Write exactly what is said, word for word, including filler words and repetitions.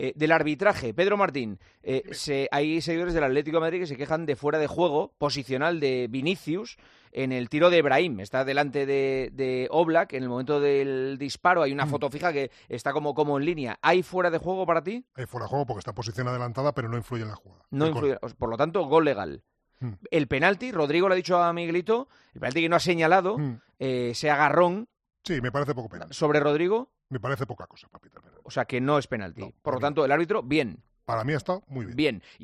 Eh, del arbitraje, Pedro Martín, eh, se, hay seguidores del Atlético de Madrid que se quejan de fuera de juego posicional de Vinicius en el tiro de Brahim. Está delante de, de Oblak, en el momento del disparo hay una Mm. foto fija que está como, como en línea. ¿Hay fuera de juego para ti? Hay fuera de juego porque está en posición adelantada, pero no influye en la jugada. No El influye, gol. por lo tanto, gol legal. Mm. El penalti, Rodrigo le ha dicho a Miguelito, el penalti que no ha señalado, Mm. eh, ese agarrón Sí, me parece poco penalti. sobre Rodrigo, Me parece poca cosa, papita. o sea que no es penalti. No, por lo para mí tanto, el árbitro, bien, Para mí ha estado muy bien. bien.